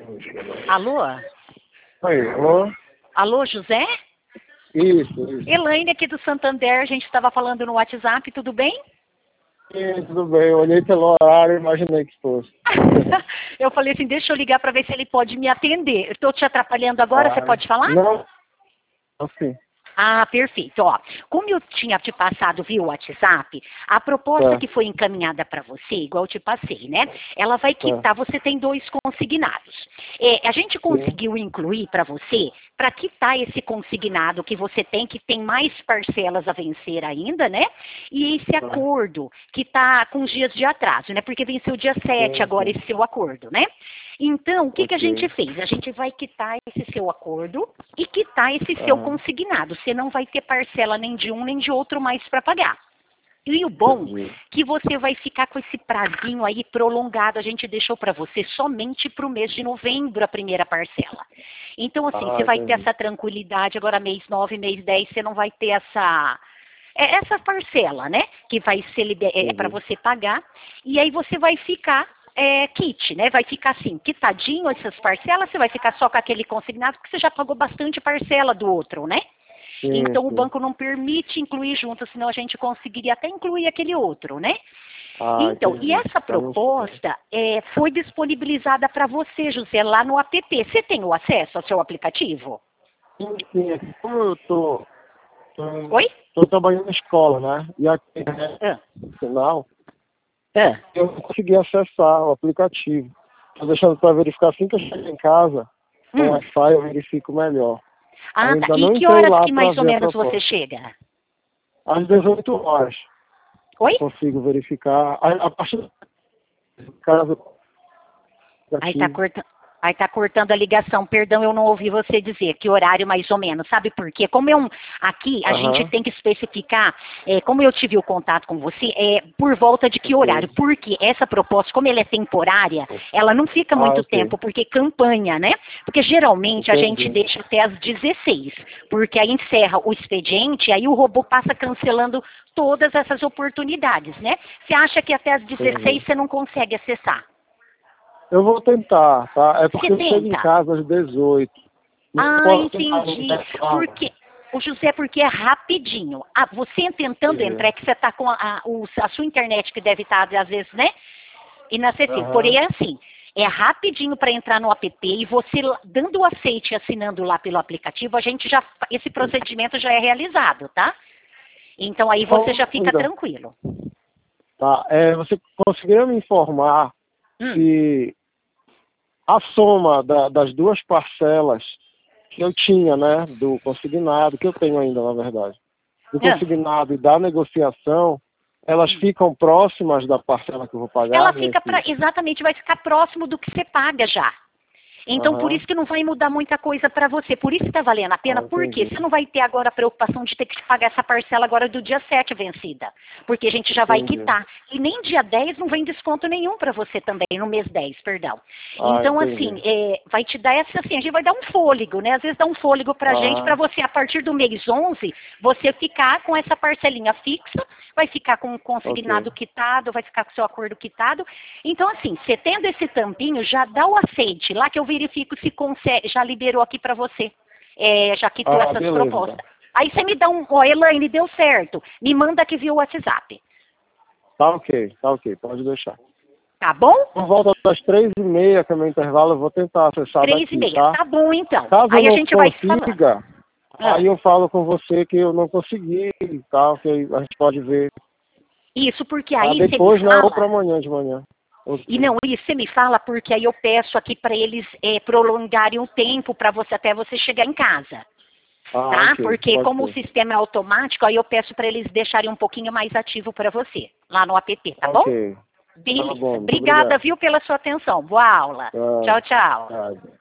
Alô? Oi, alô? Alô, José? Isso. Elaine aqui do Santander, a gente estava falando no WhatsApp, tudo bem? Sim, tudo bem. Eu olhei pelo horário e imaginei que fosse. Eu falei assim, deixa eu ligar para ver se ele pode me atender. Estou te atrapalhando agora, você pode falar? Não, assim. Ah, perfeito. Ó, como eu tinha te passado via WhatsApp, a proposta Tá. que foi encaminhada para você, igual eu te passei, né? Ela vai quitar, você tem 2 consignados. A gente conseguiu incluir para você, para quitar esse consignado que você tem, que tem mais parcelas a vencer ainda, né? E esse acordo que está com os dias de atraso, né? Porque venceu dia 7 agora esse seu acordo, né? Então, o que a gente fez? A gente vai quitar esse seu acordo e quitar esse seu consignado. Você não vai ter parcela nem de um nem de outro mais para pagar. E o bom que você vai ficar com esse prazinho aí prolongado. A gente deixou para você somente para o mês de novembro a primeira parcela. Então, assim, você vai ter essa tranquilidade. Agora, mês 9, mês 10, você não vai ter essa parcela, né? Que vai ser para você pagar. E aí você vai ficar kit, né? Vai ficar assim, quitadinho essas parcelas, você vai ficar só com aquele consignado, porque você já pagou bastante parcela do outro, né? Então o banco não permite incluir junto, senão a gente conseguiria até incluir aquele outro, né? Então, e essa proposta foi disponibilizada para você, José, lá no app. Você tem o acesso ao seu aplicativo? Sim, como eu tô Oi? trabalhando na escola, né? E aqui, no final, eu não consegui acessar o aplicativo. Tô deixando para verificar assim que eu chegar em casa, com o Wi-Fi eu verifico melhor. Ah, tá. Ainda não E que entrei horas lá que para mais ou ver a menos você proposta. chega? Às 18 horas. Oi? Eu consigo verificar. A partir do caso Aí tá cortando a ligação. Perdão, eu não ouvi você dizer que horário mais ou menos. Sabe por quê? Como aqui a gente tem que especificar, como eu tive o contato com você, por volta de que horário? Porque essa proposta, como ela é temporária, ela não fica muito tempo, porque campanha, né? Porque geralmente a gente deixa até às 16, porque aí encerra o expediente, aí o robô passa cancelando todas essas oportunidades, né? Você acha que até às 16 você não consegue acessar? Eu vou tentar, tá? É porque eu chego em Tenta. casa às 18. Ah, entendi. Porque, o José, porque é rapidinho. Você tentando entrar, é que você está com a sua internet que deve estar, às vezes, né? Inacessível. Porém, é assim. É rapidinho para entrar no app e você dando o aceite e assinando lá pelo aplicativo, esse procedimento já é realizado, tá? Então aí você já fica tranquilo. Tá. Você conseguiria me informar se a soma das 2 parcelas que eu tinha, né, do consignado, que eu tenho ainda, na verdade, do consignado e da negociação, elas ficam próximas da parcela que eu vou pagar? Ela fica exatamente, vai ficar próximo do que você paga já. Então, por isso que não vai mudar muita coisa para você. Por isso que está valendo a pena. Por quê? Você não vai ter agora a preocupação de ter que pagar essa parcela agora do dia 7 vencida. Porque a gente já vai quitar. E nem dia 10 não vem desconto nenhum para você também, no mês 10, perdão. Então, assim, vai te dar assim, a gente vai dar um fôlego, né? Às vezes dá um fôlego para a gente, para você, a partir do mês 11, você ficar com essa parcelinha fixa, vai ficar com o consignado quitado, vai ficar com o seu acordo quitado. Então, assim, você tendo esse tampinho, já dá o aceite lá que eu verifico se consegue, já liberou aqui para você. Já quitou essas propostas. Aí você me dá Elaine, deu certo. Me manda aqui via WhatsApp. Tá ok, pode deixar. Tá bom? Por volta das 3h30, que é o meu intervalo, eu vou tentar acessar 3h30, tá? Tá bom então. Caso Aí eu a não gente vai se falando. consiga, aí eu falo com você que eu não consegui e tal, que a gente pode ver. Isso, porque aí você depois, me fala... ou para amanhã de manhã. E não, isso você me fala porque aí eu peço aqui para eles prolongarem o tempo para você até você chegar em casa. Tá? Porque como o sistema é automático, aí eu peço para eles deixarem um pouquinho mais ativo para você, lá no app, tá bom? Beleza. Tá bom, Obrigada, viu, pela sua atenção. Boa aula. Tchau, tchau.